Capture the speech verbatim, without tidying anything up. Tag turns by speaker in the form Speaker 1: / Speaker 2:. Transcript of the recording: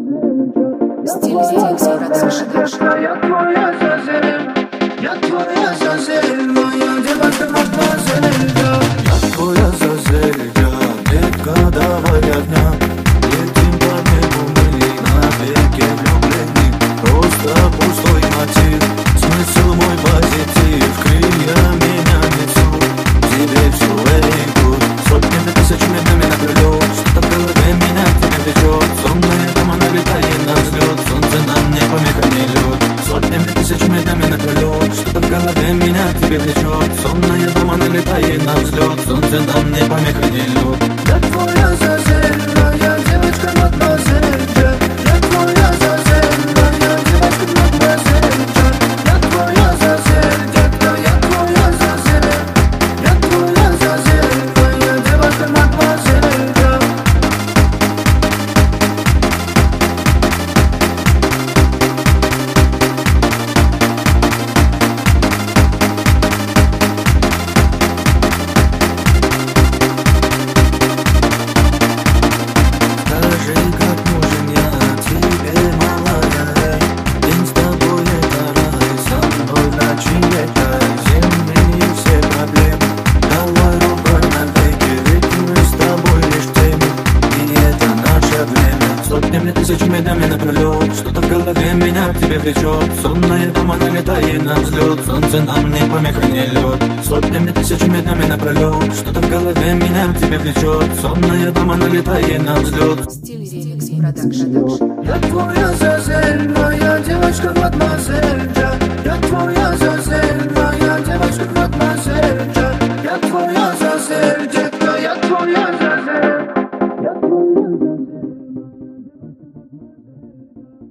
Speaker 1: Стилизация Продакшн.
Speaker 2: Я твоя зазель, я твоя зазель, моя девочка мадемуазель. Я твоя зазель, детка, давай огня. Летим по небу мы навеки влюблены. Просто пустой мотив, смысл мой позитив. Крылья меня несут, тебе все эйгут. Сотнями тысячами днями наперед, что-то в голове меня к тебе влечет. Сонная дома налетает на взлет, солнце нам не помеха, не лед. Сотнями тысячами днями наперед, что-то в голове меня к тебе влечет. Сонная дома налетает на взлет, солнце нам не помеха, не лед. Я твоя зазель, моя девочка мадемуазель. Я твоя зазель, моя девочка мадемуазель. Я твоя зазель, детка, я твоя зазель. Я твоя зазель, моя девочка мадемуазель. Скажи, как нужен я тебе, малая. День с тобой это рай, со мной в ночи это земные все проблемы. Давай рукой навеки, ведь мы с тобой лишь темы, и это наше время. Сотнями тысячами днями напролет, что-то в голове меня к тебе влечет. Сонная дома налетает на взлет, солнце нам не помеха, не лед. Сотнями тысячами днями напролет, что-то в голове меня к тебе влечет. Сонная дома налетает на взлет.
Speaker 1: Стилизация Продакшн.
Speaker 2: Я твоя зазель, моя девочка мадемуазель. Я твоя зазель, моя девочка мадемуазель. Я твоя зазель, детка, я твоя зазель.